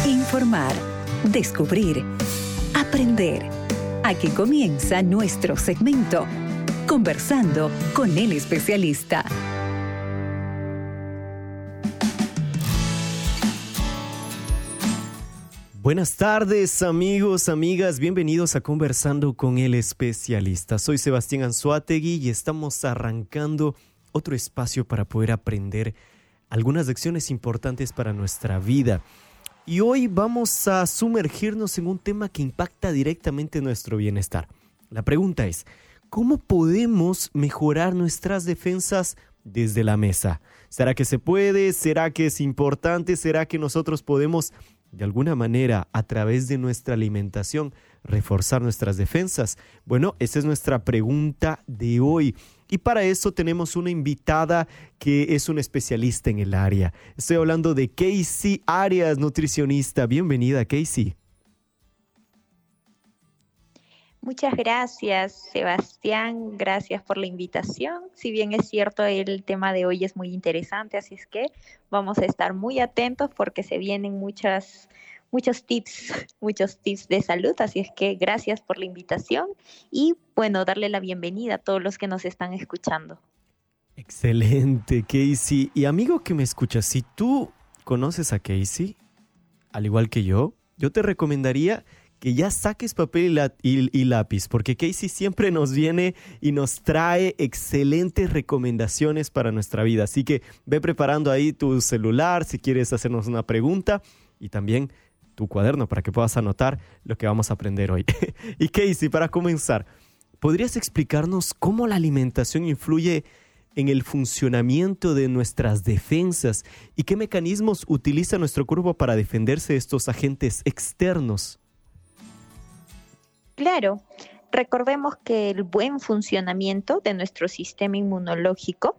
Informar, descubrir, aprender. Aquí comienza nuestro segmento, Conversando con el especialista. Buenas tardes, amigos, amigas. Bienvenidos a Conversando con el especialista. Soy Sebastián Anzuategui y estamos arrancando otro espacio para poder aprender algunas lecciones importantes para nuestra vida. Y hoy vamos a sumergirnos en un tema que impacta directamente nuestro bienestar. La pregunta es, ¿cómo podemos mejorar nuestras defensas desde la mesa? ¿Será que se puede? ¿Será que es importante? ¿Será que nosotros podemos, de alguna manera, a través de nuestra alimentación, reforzar nuestras defensas? Bueno, esa es nuestra pregunta de hoy. Y para eso tenemos una invitada que es una especialista en el área. Estoy hablando de Casey Arias, nutricionista. Bienvenida, Casey. Muchas gracias, Sebastián. Gracias por la invitación. Si bien es cierto, el tema de hoy es muy interesante, así es que vamos a estar muy atentos porque se vienen muchos tips de salud. Así es que gracias por la invitación y bueno, darle la bienvenida a todos los que nos están escuchando. Excelente, Casey. Y amigo que me escuchas, si tú conoces a Casey, al igual que yo te recomendaría que ya saques papel y lápiz, porque Casey siempre nos viene y nos trae excelentes recomendaciones para nuestra vida. Así que ve preparando ahí tu celular si quieres hacernos una pregunta y también tu cuaderno para que puedas anotar lo que vamos a aprender hoy. Y Casey, para comenzar, ¿podrías explicarnos cómo la alimentación influye en el funcionamiento de nuestras defensas y qué mecanismos utiliza nuestro cuerpo para defenderse de estos agentes externos? Claro, recordemos que el buen funcionamiento de nuestro sistema inmunológico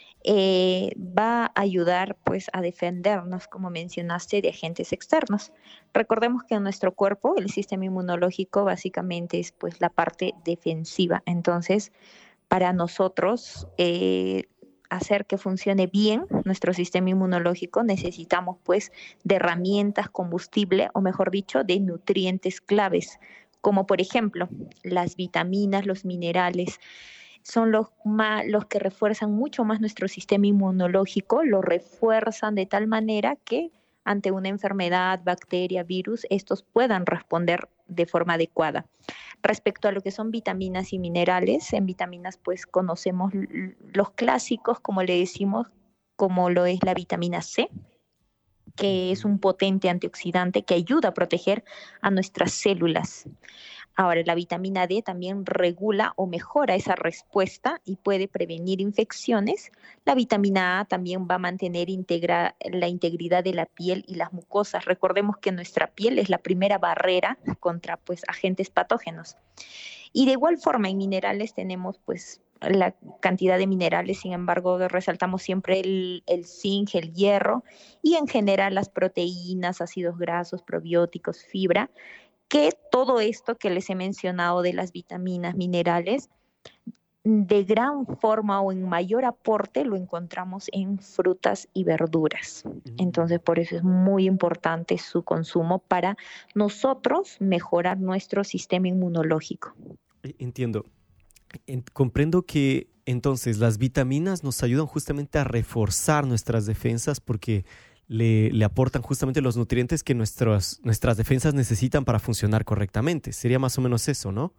va a ayudar pues a defendernos, como mencionaste, de agentes externos. Recordemos que en nuestro cuerpo el sistema inmunológico básicamente es pues la parte defensiva. Entonces, para nosotros hacer que funcione bien nuestro sistema inmunológico necesitamos pues de herramientas, combustible o mejor dicho, de nutrientes claves, como por ejemplo las vitaminas, los minerales. Son los que refuerzan mucho más nuestro sistema inmunológico, lo refuerzan de tal manera que ante una enfermedad, bacteria, virus, estos puedan responder de forma adecuada. Respecto a lo que son vitaminas y minerales, en vitaminas pues conocemos los clásicos, como le decimos, como lo es la vitamina C, que es un potente antioxidante que ayuda a proteger a nuestras células. Ahora, la vitamina D también regula o mejora esa respuesta y puede prevenir infecciones. La vitamina A también va a mantener la integridad de la piel y las mucosas. Recordemos que nuestra piel es la primera barrera contra pues, agentes patógenos. Y de igual forma, en minerales tenemos pues la cantidad de minerales, sin embargo, resaltamos siempre el zinc, el hierro y en general las proteínas, ácidos grasos, probióticos, fibra, que todo esto que les he mencionado de las vitaminas, minerales, de gran forma o en mayor aporte lo encontramos en frutas y verduras. Entonces, por eso es muy importante su consumo para nosotros mejorar nuestro sistema inmunológico. Entiendo. Comprendo que entonces las vitaminas nos ayudan justamente a reforzar nuestras defensas porque le aportan justamente los nutrientes que nuestras defensas necesitan para funcionar correctamente. Sería más o menos eso, ¿no?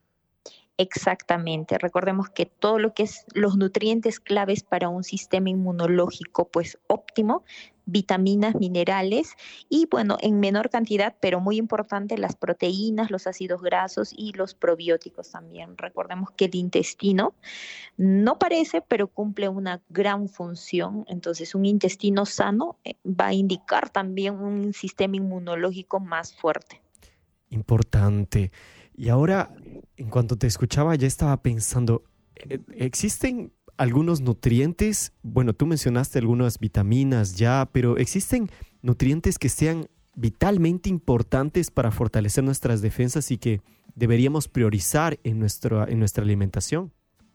Exactamente. Recordemos que todo lo que es los nutrientes claves para un sistema inmunológico pues óptimo, vitaminas, minerales y bueno, en menor cantidad, pero muy importante, las proteínas, los ácidos grasos y los probióticos también. Recordemos que el intestino no parece, pero cumple una gran función. Entonces, un intestino sano va a indicar también un sistema inmunológico más fuerte. Importante. Y ahora, en cuanto te escuchaba, ya estaba pensando, ¿existen algunos nutrientes? Bueno, tú mencionaste algunas vitaminas ya, pero ¿existen nutrientes que sean vitalmente importantes para fortalecer nuestras defensas y que deberíamos priorizar en nuestra alimentación?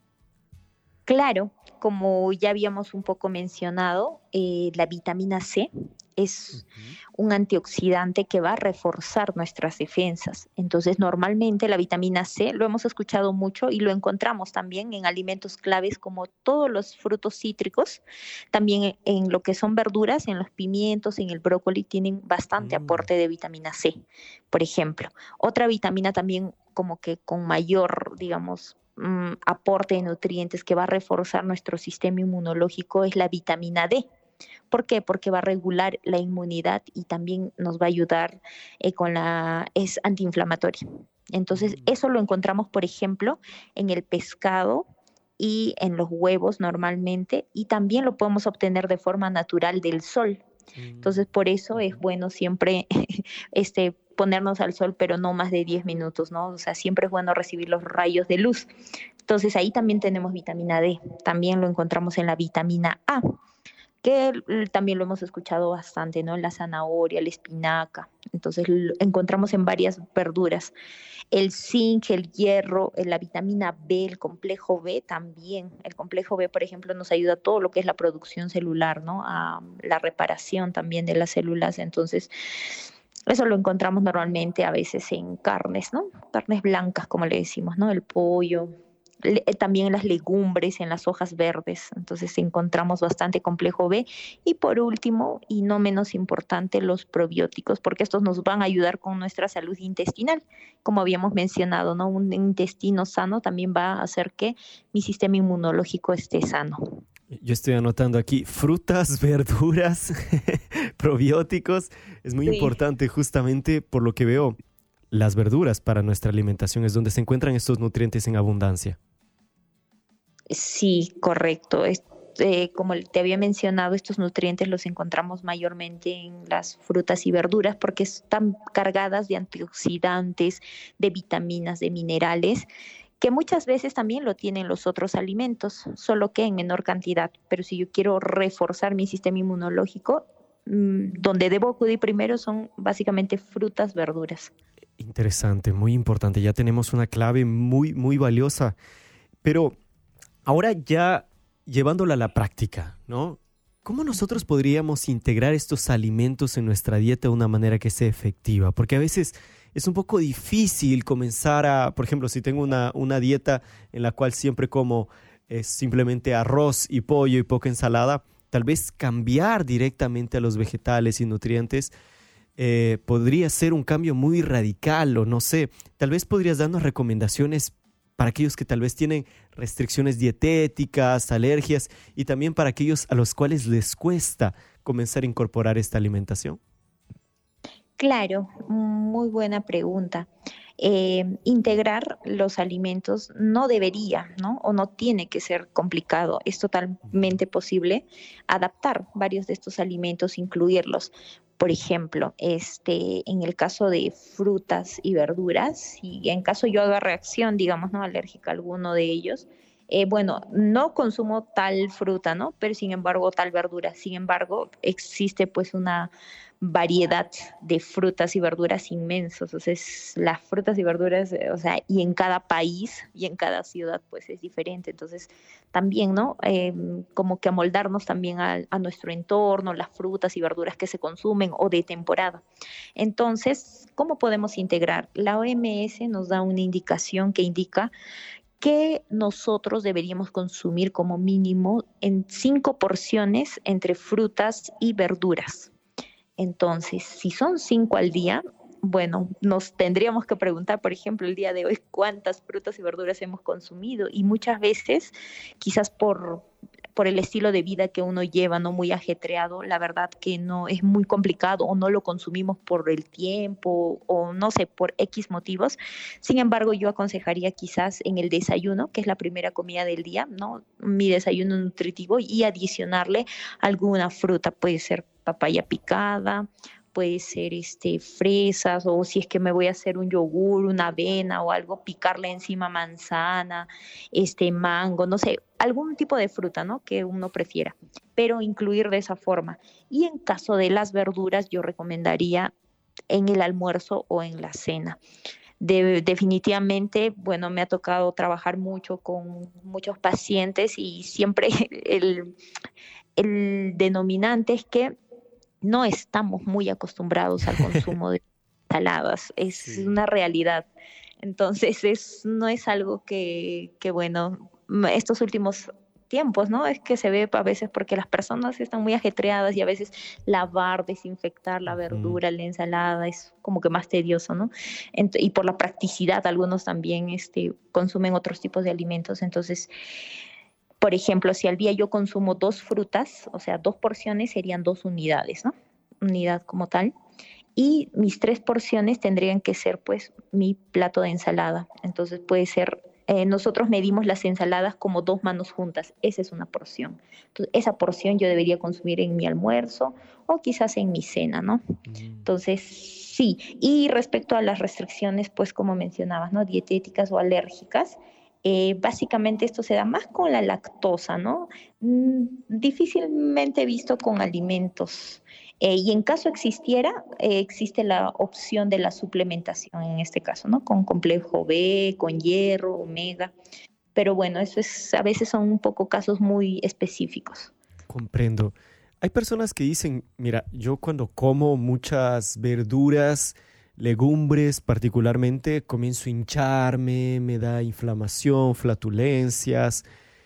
Claro, como ya habíamos un poco mencionado, la vitamina C es un antioxidante que va a reforzar nuestras defensas. Entonces, normalmente la vitamina C lo hemos escuchado mucho y lo encontramos también en alimentos claves como todos los frutos cítricos, también en lo que son verduras, en los pimientos, en el brócoli, tienen bastante aporte de vitamina C, por ejemplo. Otra vitamina también como que con mayor, digamos, aporte de nutrientes que va a reforzar nuestro sistema inmunológico es la vitamina D. ¿Por qué? Porque va a regular la inmunidad y también nos va a ayudar es antiinflamatoria. Entonces, eso lo encontramos, por ejemplo, en el pescado y en los huevos normalmente, y también lo podemos obtener de forma natural del sol. Entonces, por eso es bueno siempre ponernos al sol, pero no más de 10 minutos, ¿no? O sea, siempre es bueno recibir los rayos de luz. Entonces, ahí también tenemos vitamina D. También lo encontramos en la vitamina A, que también lo hemos escuchado bastante, ¿no? La zanahoria, la espinaca. Entonces, lo encontramos en varias verduras. El zinc, el hierro, la vitamina B, el complejo B también. El complejo B, por ejemplo, nos ayuda a todo lo que es la producción celular, ¿no? A la reparación también de las células. Entonces, eso lo encontramos normalmente a veces en carnes, ¿no? Carnes blancas, como le decimos, ¿no? El pollo, también en las legumbres, en las hojas verdes. Entonces encontramos bastante complejo B. Y por último, y no menos importante, los probióticos, porque estos nos van a ayudar con nuestra salud intestinal. Como habíamos mencionado, ¿no? Un intestino sano también va a hacer que mi sistema inmunológico esté sano. Yo estoy anotando aquí frutas, verduras, probióticos. Es muy importante justamente por lo que veo. Las verduras para nuestra alimentación es donde se encuentran estos nutrientes en abundancia. Sí, correcto. Como te había mencionado, estos nutrientes los encontramos mayormente en las frutas y verduras porque están cargadas de antioxidantes, de vitaminas, de minerales, que muchas veces también lo tienen los otros alimentos, solo que en menor cantidad. Pero si yo quiero reforzar mi sistema inmunológico, donde debo acudir primero son básicamente frutas, verduras. Interesante, muy importante. Ya tenemos una clave muy, muy valiosa. Pero ahora ya llevándola a la práctica, ¿no? ¿Cómo nosotros podríamos integrar estos alimentos en nuestra dieta de una manera que sea efectiva? Porque a veces es un poco difícil comenzar por ejemplo, si tengo una dieta en la cual siempre como simplemente arroz y pollo y poca ensalada, tal vez cambiar directamente a los vegetales y nutrientes podría ser un cambio muy radical o no sé. Tal vez podrías darnos recomendaciones para aquellos que tal vez tienen restricciones dietéticas, alergias y también para aquellos a los cuales les cuesta comenzar a incorporar esta alimentación. Claro, muy buena pregunta. Integrar los alimentos no debería, ¿no? O no tiene que ser complicado. Es totalmente posible adaptar varios de estos alimentos, incluirlos. Por ejemplo, en el caso de frutas y verduras, si en caso yo haga reacción, digamos, ¿no? Alérgica a alguno de ellos, bueno, no consumo tal fruta, ¿no? Pero sin embargo, tal verdura. Sin embargo, existe pues una variedad de frutas y verduras inmensos. O sea, las frutas y verduras, o sea, y en cada país y en cada ciudad pues es diferente. Entonces, también, ¿no? Como que amoldarnos también a nuestro entorno, las frutas y verduras que se consumen o de temporada. Entonces, ¿cómo podemos integrar? La OMS nos da una indicación que indica que nosotros deberíamos consumir como mínimo en 5 porciones entre frutas y verduras. Entonces, si son 5 al día, bueno, nos tendríamos que preguntar, por ejemplo, el día de hoy, cuántas frutas y verduras hemos consumido. Y muchas veces, quizás por el estilo de vida que uno lleva, no muy ajetreado, la verdad que no es muy complicado o no lo consumimos por el tiempo o no sé, por X motivos. Sin embargo, yo aconsejaría quizás en el desayuno, que es la primera comida del día, ¿no? Mi desayuno nutritivo y adicionarle alguna fruta, puede ser papaya picada, puede ser fresas, o si es que me voy a hacer un yogur, una avena o algo, picarle encima manzana, mango, no sé, algún tipo de fruta, ¿no? Que uno prefiera, pero incluir de esa forma. Y en caso de las verduras, yo recomendaría en el almuerzo o en la cena. Definitivamente, bueno, me ha tocado trabajar mucho con muchos pacientes y siempre el denominante es que no estamos muy acostumbrados al consumo de ensaladas, es Sí. una realidad. Entonces, no es algo bueno, estos últimos tiempos, ¿no? Es que se ve a veces porque las personas están muy ajetreadas y a veces lavar, desinfectar la Ujú. verdura, la ensalada es como que más tedioso, ¿no? Y por la practicidad, algunos también consumen otros tipos de alimentos. Entonces, por ejemplo, si al día yo consumo 2 frutas, o sea, 2 porciones serían 2 unidades, ¿no? Unidad como tal. Y mis 3 porciones tendrían que ser pues mi plato de ensalada. Entonces puede ser, nosotros medimos las ensaladas como 2 manos juntas, esa es una porción. Entonces esa porción yo debería consumir en mi almuerzo o quizás en mi cena, ¿no? Mm. Entonces sí, y respecto a las restricciones, pues como mencionabas, ¿no? Dietéticas o alérgicas, básicamente esto se da más con la lactosa, ¿no? Difícilmente visto con alimentos. Y en caso existiera, existe la opción de la suplementación en este caso, ¿no? Con complejo B, con hierro, omega. Pero bueno, a veces son un poco casos muy específicos. Comprendo. Hay personas que dicen, mira, yo cuando como muchas verduras, legumbres particularmente, comienzo a hincharme, me da inflamación, flatulencias.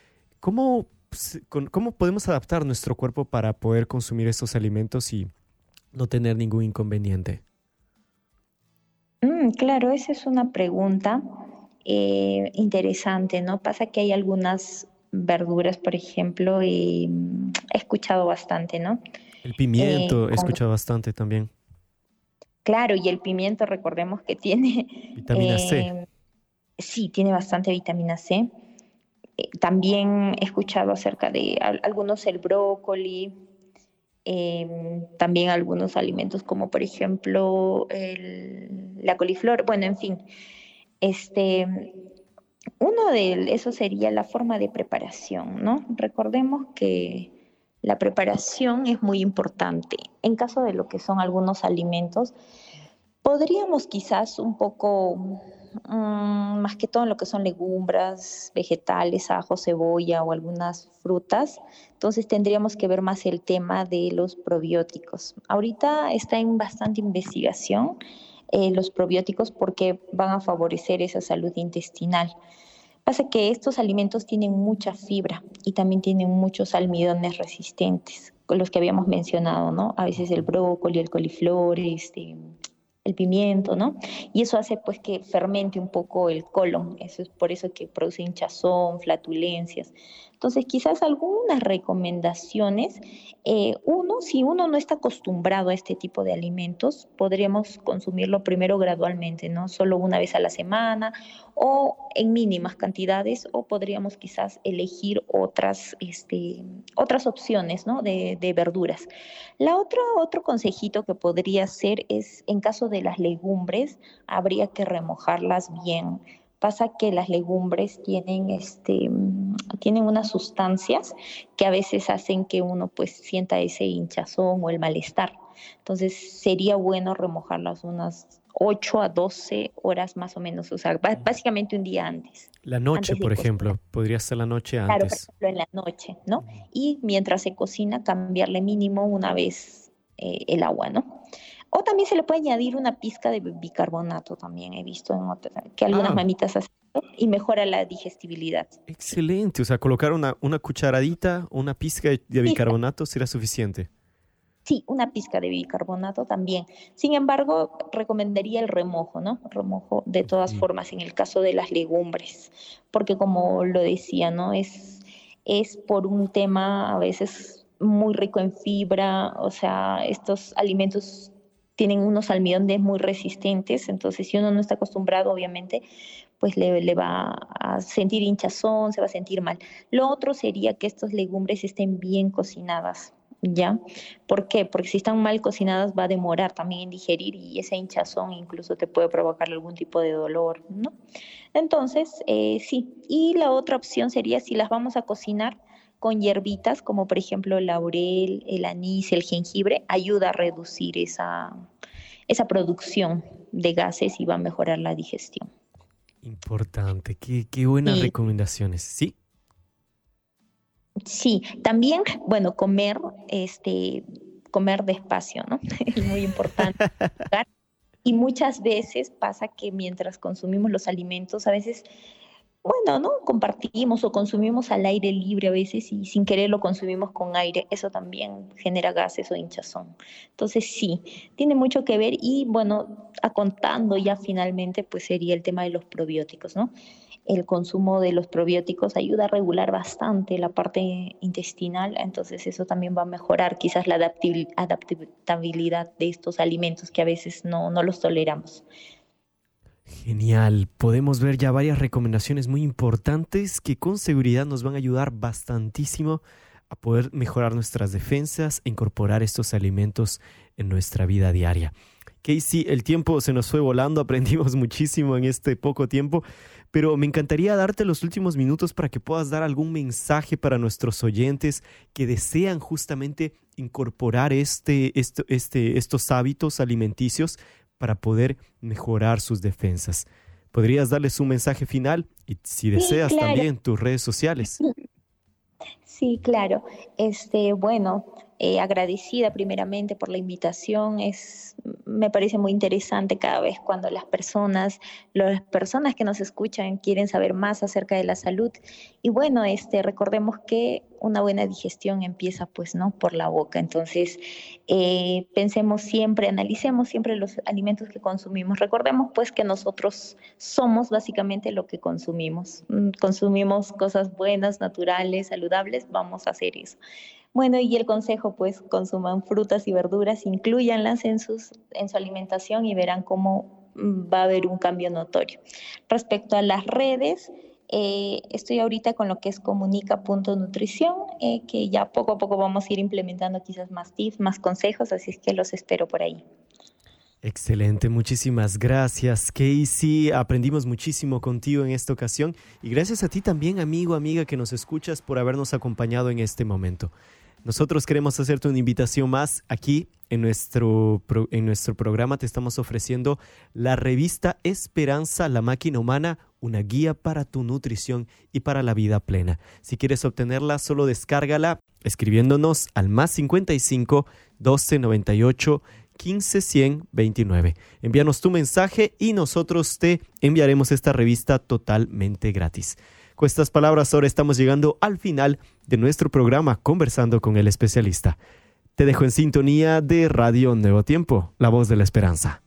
¿Cómo podemos adaptar nuestro cuerpo para poder consumir estos alimentos y no tener ningún inconveniente? Claro, esa es una pregunta interesante, ¿no? Pasa que hay algunas verduras, por ejemplo, y he escuchado bastante, ¿no? El pimiento, he Con escuchado bastante también. Claro, y el pimiento, recordemos que tiene, Vitamina C. sí, tiene bastante vitamina C. También he escuchado acerca de algunos el brócoli, también algunos alimentos como por ejemplo la coliflor. Bueno, en fin, este, eso sería la forma de preparación, ¿no? Recordemos que la preparación es muy importante. En caso de lo que son algunos alimentos, podríamos quizás un poco, más que todo en lo que son legumbres, vegetales, ajo, cebolla o algunas frutas, entonces tendríamos que ver más el tema de los probióticos. Ahorita está en bastante investigación los probióticos porque van a favorecer esa salud intestinal. Pasa que estos alimentos tienen mucha fibra y también tienen muchos almidones resistentes, con los que habíamos mencionado, ¿no? A veces el brócoli, el coliflor, el pimiento, ¿no? Y eso hace pues que fermente un poco el colon, eso es por eso que produce hinchazón, flatulencias. Entonces, quizás algunas recomendaciones, si uno no está acostumbrado a este tipo de alimentos, podríamos consumirlo primero gradualmente, ¿no? Solo una vez a la semana o en mínimas cantidades, o podríamos quizás elegir otras opciones, ¿no? De verduras. Otro consejito que podría hacer es, en caso de las legumbres, habría que remojarlas bien. Pasa que las legumbres tienen unas sustancias que a veces hacen que uno pues sienta ese hinchazón o el malestar. Entonces sería bueno remojarlas unas 8 a 12 horas más o menos, o sea, básicamente un día La noche, antes de por cocinar. ejemplo, podría ser la noche Claro, por antes. ejemplo, en la noche, ¿no? Mm. Y mientras se cocina, cambiarle mínimo una vez el agua, ¿no? O también se le puede añadir una pizca de bicarbonato, también he visto que algunas Ah, mamitas hacen y mejora la digestibilidad. excelente. O sea, colocar una cucharadita, una pizca de Pizca, bicarbonato será suficiente. sí, una pizca de bicarbonato también. Sin embargo, recomendaría el remojo, ¿no? Remojo de todas Ujú. formas en el caso de las legumbres, porque como lo decía, ¿no? Es por un tema a veces muy rico en fibra, o sea, estos alimentos tienen unos almidones muy resistentes, entonces si uno no está acostumbrado, obviamente, pues le va a sentir hinchazón, se va a sentir mal. Lo otro sería que estas legumbres estén bien cocinadas, ¿ya? ¿Por qué? Porque si están mal cocinadas va a demorar también en digerir y esa hinchazón incluso te puede provocar algún tipo de dolor, ¿no? Entonces, sí. Y la otra opción sería si las vamos a cocinar con hierbitas, como por ejemplo el laurel, el anís, el jengibre, ayuda a reducir esa producción de gases y va a mejorar la digestión. Importante. Qué buenas Y recomendaciones. ¿Sí? sí, también, bueno, comer despacio, ¿no? Es muy importante. Y muchas veces pasa que mientras consumimos los alimentos, a veces, bueno, ¿no? Compartimos o consumimos al aire libre a veces y sin querer lo consumimos con aire. Eso también genera gases o hinchazón. Entonces sí, tiene mucho que ver y bueno, contando ya finalmente, pues sería el tema de los probióticos, ¿no? El consumo de los probióticos ayuda a regular bastante la parte intestinal, entonces eso también va a mejorar quizás la adaptabilidad de estos alimentos que a veces no los toleramos. Genial, podemos ver ya varias recomendaciones muy importantes que con seguridad nos van a ayudar bastantísimo a poder mejorar nuestras defensas e incorporar estos alimentos en nuestra vida diaria. Casey, el tiempo se nos fue volando, aprendimos muchísimo en este poco tiempo, pero me encantaría darte los últimos minutos para que puedas dar algún mensaje para nuestros oyentes que desean justamente incorporar estos hábitos alimenticios para poder mejorar sus defensas. ¿Podrías darles un mensaje final? Y si deseas, sí, claro. También tus redes sociales. Sí, claro. Bueno, agradecida primeramente por la invitación. Me parece muy interesante cada vez cuando las personas que nos escuchan quieren saber más acerca de la salud. Y bueno, recordemos que una buena digestión empieza, pues, ¿no? Por la boca. Entonces, pensemos siempre, analicemos siempre los alimentos que consumimos. Recordemos, pues, que nosotros somos básicamente lo que consumimos. Consumimos cosas buenas, naturales, saludables, vamos a hacer eso. Bueno, y el consejo, pues, consuman frutas y verduras, inclúyanlas en su alimentación y verán cómo va a haber un cambio notorio. Respecto a las redes, estoy ahorita con lo que es comunica.nutrición, que ya poco a poco vamos a ir implementando quizás más tips, más consejos, así es que los espero por ahí. Excelente, muchísimas gracias, Casey. Aprendimos muchísimo contigo en esta ocasión y gracias a ti también, amigo, amiga, que nos escuchas por habernos acompañado en este momento. Nosotros queremos hacerte una invitación más aquí en nuestro programa. Te estamos ofreciendo la revista Esperanza, la máquina humana, una guía para tu nutrición y para la vida plena. Si quieres obtenerla, solo descárgala escribiéndonos al +55 12 98 15 100 29. Envíanos tu mensaje y nosotros te enviaremos esta revista totalmente gratis. Con estas palabras ahora estamos llegando al final de nuestro programa Conversando con el Especialista. Te dejo en sintonía de Radio Nuevo Tiempo, la voz de la esperanza.